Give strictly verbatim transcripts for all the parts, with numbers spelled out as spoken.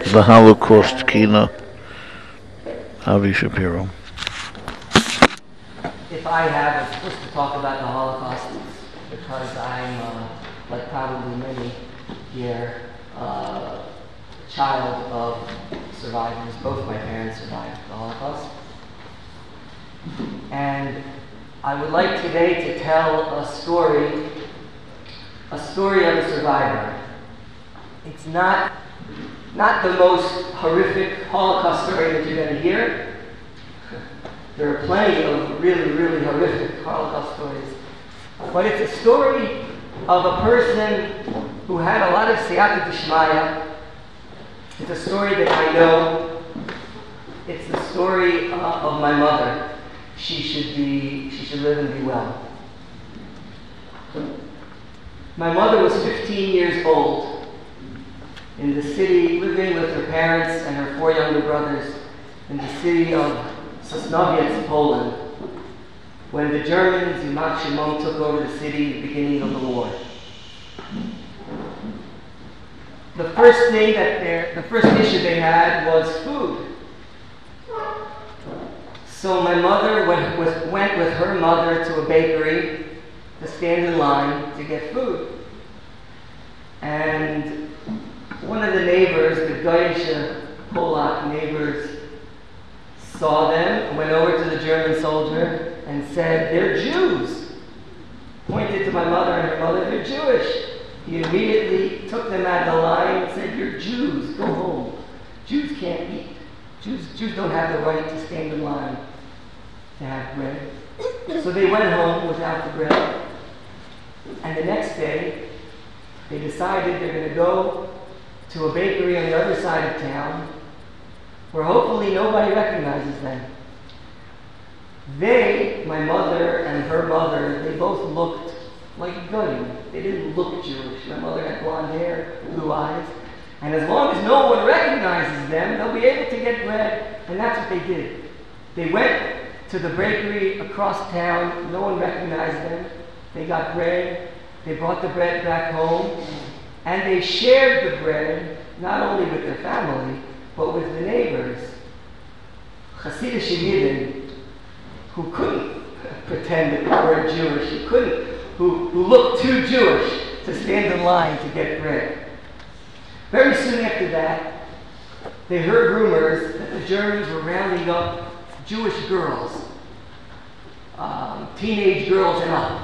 the Holocaust Kina, Avi Shapiro. If I have, I'm supposed to talk about the Holocaust because I'm, uh, like probably many here, uh, a child of survivors. Both my parents survived the Holocaust. And I would like today to tell a story, a story of a survivor. It's not, not the most horrific Holocaust story that you're going to hear. There are plenty of really, really horrific Holocaust stories. But it's a story of a person who had a lot of siyata d'shmaya. It's a story that I know. It's the story uh, of my mother. She should be, she should live and be well. My mother was fifteen years old in the city, living with her parents and her four younger brothers in the city of Sosnowiec, Poland, when the Germans, Yimach Shimon, took over the city at the beginning of the war. The first thing that they, the first issue they had was food. So my mother went with, went with her mother to a bakery to stand in line to get food. And one of the neighbors, the Goyish Polak neighbors, saw them, went over to the German soldier and said, "They're Jews." Pointed to my mother and her mother, "They're Jewish." He immediately took them out of the line and said, "You're Jews, go home. Jews can't eat. Jews, Jews don't have the right to stand in line to have bread." So they went home without the bread. And the next day, they decided they're going to go to a bakery on the other side of town where hopefully nobody recognizes them. They, my mother and her mother, they both looked like goyim. They didn't look Jewish. My mother had blonde hair, blue eyes. And as long as no one recognizes them, they'll be able to get bread. And that's what they did. They went to the bakery across town. No one recognized them. They got bread. They brought the bread back home. And they shared the bread, not only with their family, but with the neighbors. Hasidic Yidden, who couldn't pretend that they were Jewish, who couldn't, who, who looked too Jewish to stand in line to get bread. Very soon after that, they heard rumors that the Germans were rounding up Jewish girls, um, teenage girls and up.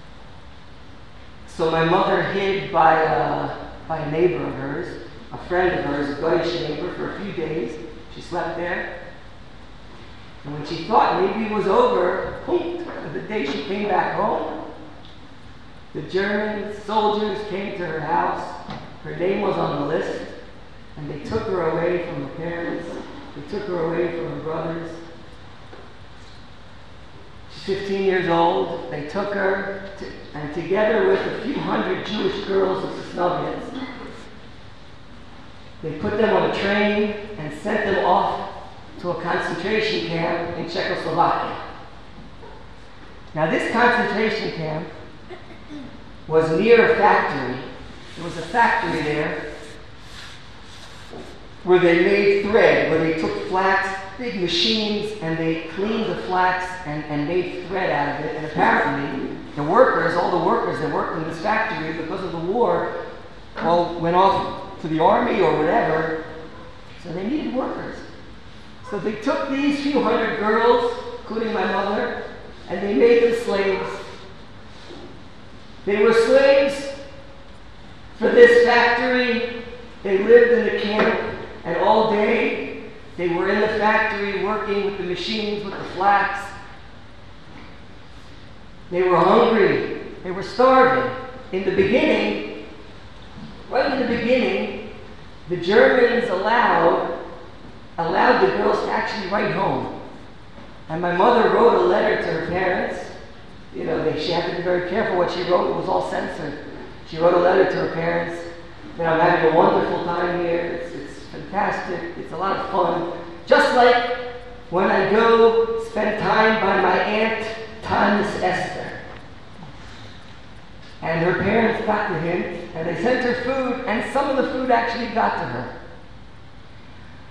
So my mother hid by a, by a neighbor of hers, a friend of hers, a Goyish neighbor, for a few days. She slept there. And when she thought maybe it was over, the day she came back home, the German soldiers came to her house. Her name was on the list. And they took her away from her parents. They took her away from her brothers. She's fifteen years old. They took her, to, and together with a few hundred Jewish girls of Sosnowiec, they put them on a train and sent them off to a concentration camp in Czechoslovakia. Now this concentration camp was near a factory. There was a factory there where they made thread, where they took flax, big machines, and they cleaned the flax and, and made thread out of it. And apparently the workers, all the workers that worked in this factory because of the war, all went off to the army or whatever, so they needed workers. So they took these few hundred girls, including my mother, and they made them slaves. They were slaves for this factory. They lived in the camp, and all day they were in the factory working with the machines, with the flax. They were hungry. They were starving. In the beginning, right in the beginning, the Germans allowed allowed the girls to actually write home. And my mother wrote a letter to her parents. You know, they, she had to be very careful what she wrote. It was all censored. She wrote a letter to her parents that I'm having a wonderful time here. It's, it's fantastic. It's a lot of fun. Just like when I go spend time by my aunt, Thomas Esther. And her parents got the hint, and they sent her food, and some of the food actually got to her.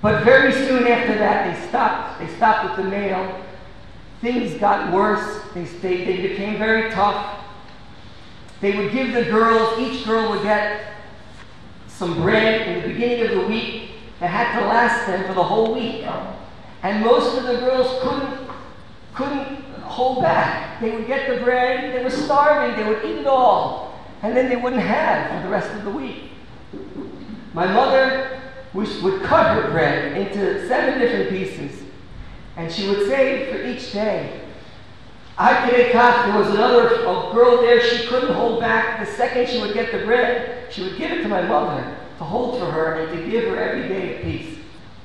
But very soon after that, they stopped. They stopped with the mail. Things got worse. They, they, they became very tough. They would give the girls, each girl would get some bread in the beginning of the week that had to last them for the whole week. And most of the girls couldn't, couldn't hold back. They would get the bread, they were starving, they would eat it all, and then they wouldn't have for the rest of the week. My mother would cut her bread into seven different pieces, and she would say for each day, there was another a girl there, she couldn't hold back. The second she would get the bread, she would give it to my mother to hold for her and to give her every day a piece.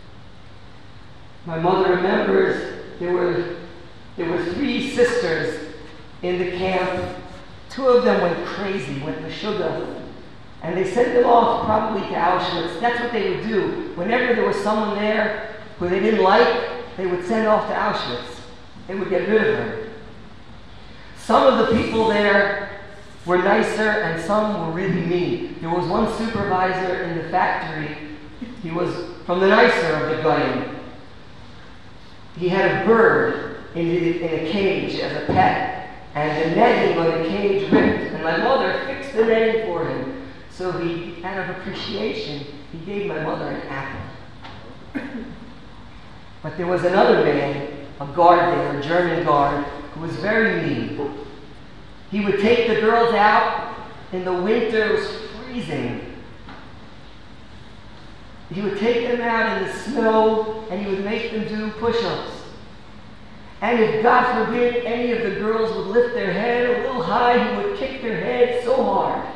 My mother remembers there were, there were three sisters in the camp. Two of them went crazy, went Meshuggah. And they sent them off probably to Auschwitz. That's what they would do. Whenever there was someone there who they didn't like, they would send off to Auschwitz. They would get rid of her. Some of the people there were nicer and some were really mean. There was one supervisor in the factory. He was from the nicer of the Goyim. He had a bird in, the, in a cage as a pet, and the netting on the cage ripped, and my mother fixed the netting for him. So he, out of appreciation, he gave my mother an apple. But there was another man, a guard there, a German guard, who was very mean. He would take the girls out in the winter, it was freezing. He would take them out in the snow and he would make them do push-ups. And if, God forbid, any of the girls would lift their head a little high, he would kick their head so hard.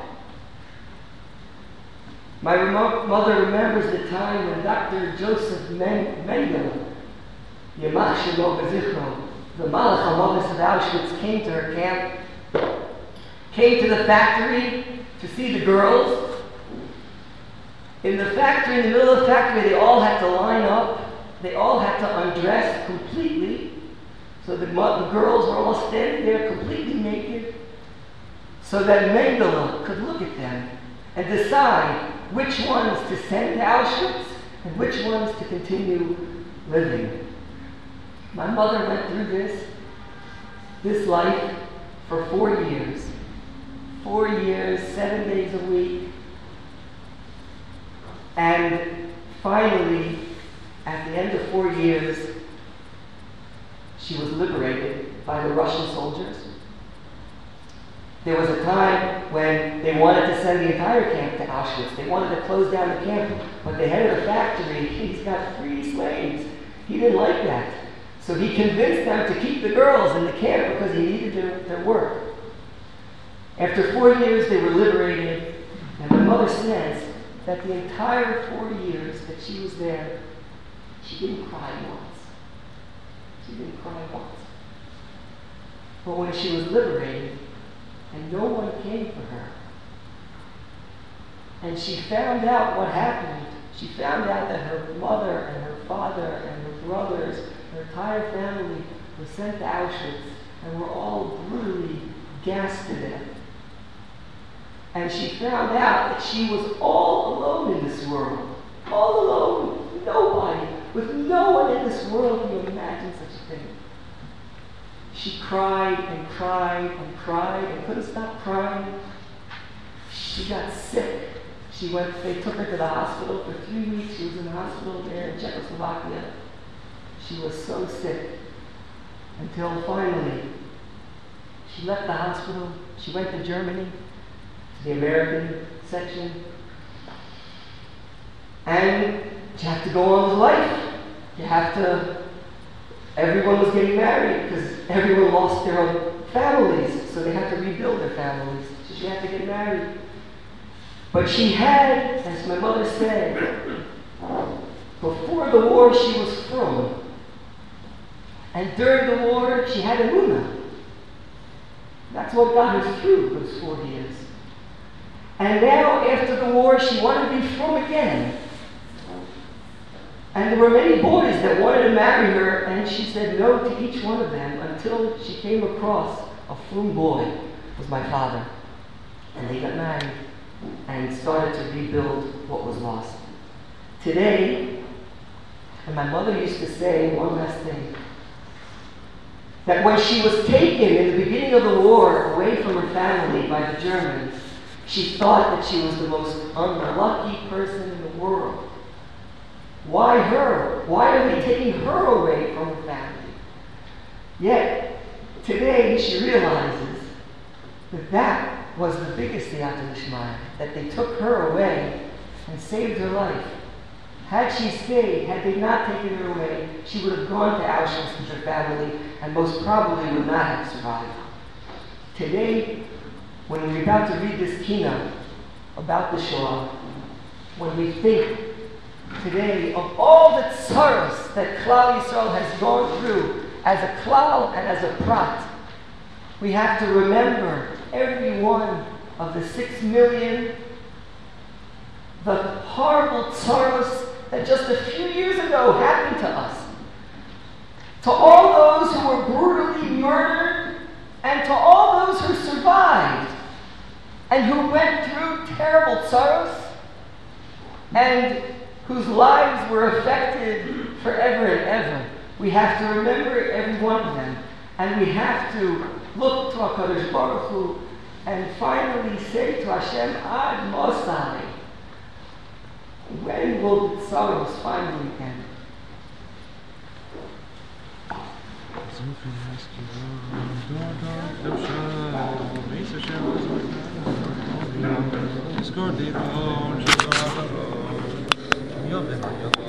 My remote mother remembers the time when Doctor Joseph Mengele, Yamach Shelo B'Zichro, the Malach HaModes of Auschwitz, came to her camp, came to the factory to see the girls. In the factory, in the middle of the factory, they all had to line up. They all had to undress completely. So the, the girls were all standing there completely naked, so that Mengele could look at them and decide which ones to send to Auschwitz and which ones to continue living. My mother went through this, this life for four years. Four years, seven days a week. And finally, at the end of four years, she was liberated by the Russian soldiers. There was a time when they wanted to send the entire camp to Auschwitz. They wanted to close down the camp, but the head of the factory, he's got three slaves. He didn't like that. So he convinced them to keep the girls in the camp because he needed their, their work. After four years, they were liberated, and my mother says that the entire four years that she was there, she didn't cry once. She didn't cry once. But when she was liberated, and no one came for her, and she found out what happened, she found out that her mother and her father and her brothers, her entire family were sent to Auschwitz and were all brutally gassed to death. And she found out that she was all alone in this world. All alone. Nobody. With no one in this world can you imagine such a thing. She cried and cried and cried and couldn't stop crying. She got sick. She went, they took her to the hospital for three weeks. She was in the hospital there in Czechoslovakia. She was so sick until finally she left the hospital. She went to Germany, to the American section. And you have to go on with life. You have to, everyone was getting married because everyone lost their own families, so they had to rebuild their families. So she had to get married. But she had, as my mother said, before the war she was frum. And during the war she had emunah. That's what got her through those four years. And now, after the war, she wanted to be frum again. And there were many boys that wanted to marry her, and she said no to each one of them until she came across a frum boy, was my father. And they got married and started to rebuild what was lost. Today, And my mother used to say one last thing, that when she was taken in the beginning of the war away from her family by the Germans, she thought that she was the most unlucky person in the world. Why her? Why are they taking her away from her family? Yet, today she realizes that that was the biggest siyata d'shmaya, that they took her away and saved her life. Had she stayed, had they not taken her away, she would have gone to Auschwitz with her family and most probably would not have survived. Today, when we're about to read this kina about the Shoah, when we think today of all the tsaros that Klal Yisrael has gone through as a klal and as a prat, we have to remember every one of the six million, the horrible tsaros that just a few years ago happened to us. To all those who were brutally murdered, and to all those who survived, and who went through terrible tsaros, and whose lives were affected forever and ever. We have to remember every one of them, and we have to look to HaKadosh Baruch Hu and finally say to Hashem, Ad Mosai, when will the sorrows finally end?